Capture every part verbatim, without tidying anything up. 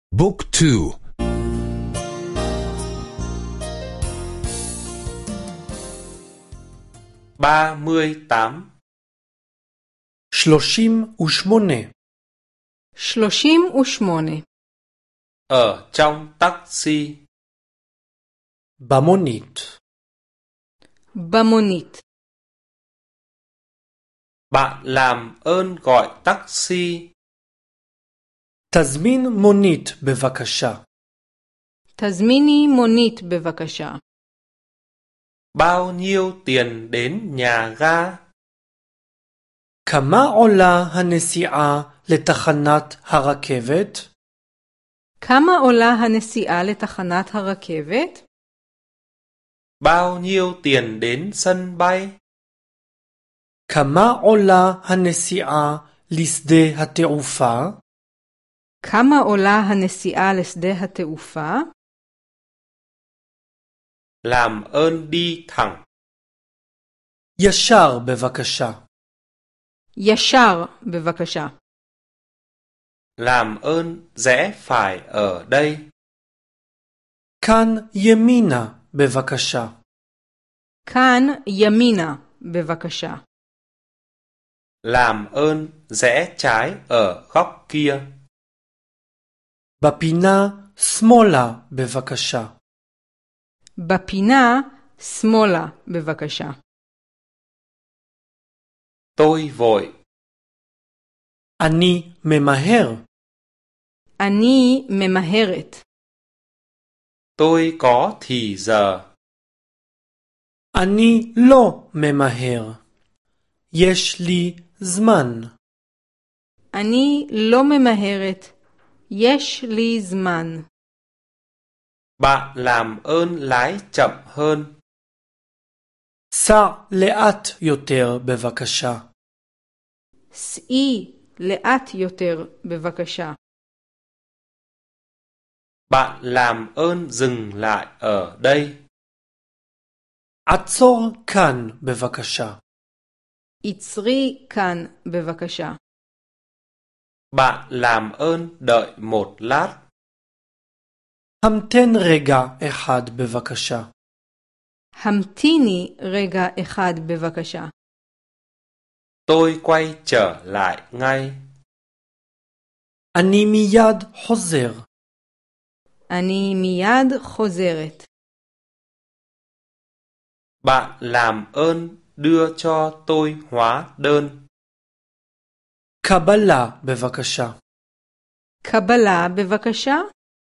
بوك تو ba mươi tám שלושים ושמונה שלושים ושמונה ở trong taxi. במונית במונית. Bạn làm ơn gọi taxi. תזמין מונית בבקשה. תזמיני מונית בבקשה. Bao nhiêu tiền đến nhà ga? כמה עולה הנסיעה לתחנת הרכבת? כמה עולה הנסיעה לתחנת הרכבת? Bao nhiêu tiền đến sân bay? כמה עולה הנסיעה לשדה התעופה? כמה עולה הנסיעה לשדה התעופה? Làm ơn đi thẳng. ישר בבקשה. ישר בבקשה. Làm ơn rẽ phải ở đây. כאן ימינה בבקשה. כאן ימינה בבקשה. Làm ơn rẽ trái ở góc kia. בפינה שמאלה בבקשה. בפינה שמאלה בבקשה. Tôi vội. אני ממהר. אני ממהרת. Tôi có thì giờ. אני לא ממהר. יש לי זמן. אני לא ממהרת. יש לי זמן. Bạn làm ơn lái chậm hơn. סע לאט יותר בבקשה. סעי לאט יותר בבקשה. Bạn làm ơn dừng lại ở đây. עצור כאן בבקשה. עצרי כאן בבקשה. Bạn làm ơn đợi một lát. המתן רגע אחד בבקשה. המתיני רגע אחד בבקשה. Tôi quay trở lại ngay. אני מיד חוזר. אני מיד חוזרת. Bạn làm ơn đưa cho tôi hóa đơn. קבלה בבקשה. קבלה בבקשה.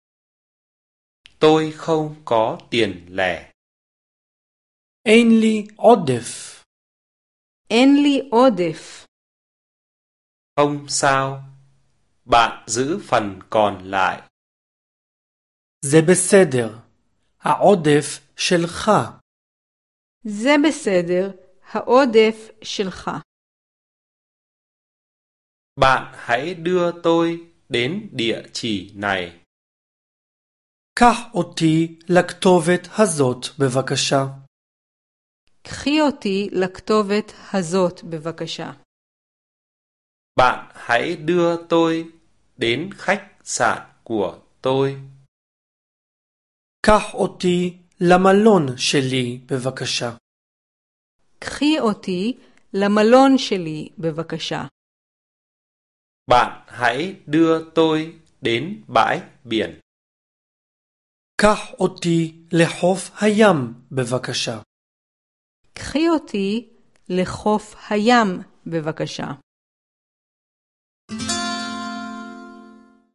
Tôi không có tiền lẻ. אין לי עודף. אין לי עודף. Không sao. Bạn giữ phần còn lại. זה בסדר. העודף שלך. זה בסדר. העודף שלך. Bạn hãy đưa tôi đến địa chỉ này. קח אותי לכתובת הזאת בבקשה. קחי אותי לכתובת הזאת בבקשה. Bạn hãy đưa tôi đến khách sạn của tôi. קח אותי למלון שלי בבקשה. קחי אותי למלון שלי בבקשה. Bạn hãy đưa tôi đến bãi biển. קח אותי לחוף הים בבקשה. קחי אותי לחוף הים בבקשה.